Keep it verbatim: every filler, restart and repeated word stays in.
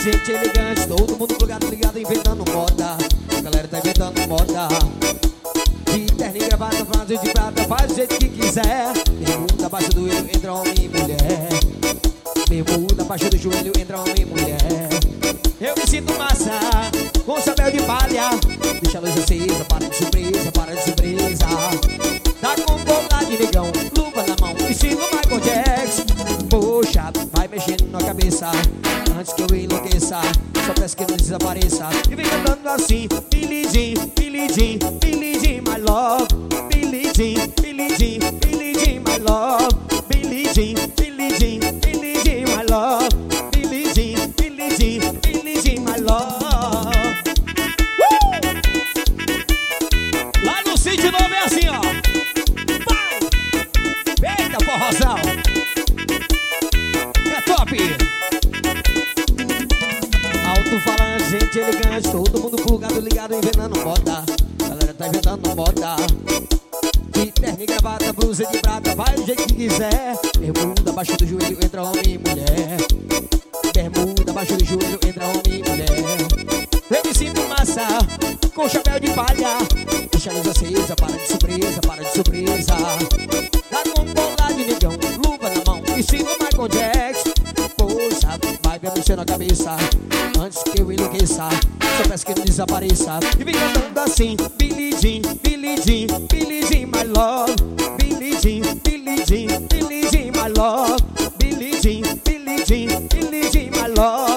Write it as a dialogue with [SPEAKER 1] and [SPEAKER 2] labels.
[SPEAKER 1] gente elegante, todo mundo plugado, ligado, inventando moda. A galera tá inventando moda. De terno e gravata, frase de prata, faz do jeito que quiser. Bermuda abaixo do joelho, entra homem e mulher. Bermuda abaixo do joelho, entra homem e mulher. Eu me sinto massa, com chapéu de palha. Deixa a luz acesa, para de surpresa, para de surpresa. Tá com boca de negão, luva na mão, estilo Michael Jackson. Poxa, vai mexendo na cabeça, antes que eu enlouqueça. Só peço que não desapareça. E vem cantando assim: Billie Jean, Billie Jean, Billie Jean, my love. Billie Jean, Billie Jean, Billie Jean, my love. Billie Jean, Billie Jean, Billie Jean, my love. Billie Jean, Billie Jean, Billie Jean, my love. Uh! Lá no sítio novo é assim, ó. Vai! Eita, forrozão! É top! Alto-falante, gente elegante, todo mundo plugado, ligado, inventando moda. Galera tá inventando moda. De terno e gravata, blusa de prata, vai do jeito que quiser. Bermuda abaixo do joelho, entra homem e mulher. Bermuda abaixo do joelho, entra homem e mulher. Eu me sinto massa, com chapéu de palha. Deixa a luz acesa, para de surpresa, para de surpresa. Tá com bola de negão, luva na mão, estilo Michael Jackson. Poxa, vai mexendo na cabeça, antes que eu enlouqueça. Só peço que não desapareça. E vem cantando assim: Billie Jean, Billie Jean, Billie Jean, my love. Billie Jean, Billie Jean, Billie Jean, my love. Billie Jean, Billie Jean, Billie Jean, my love.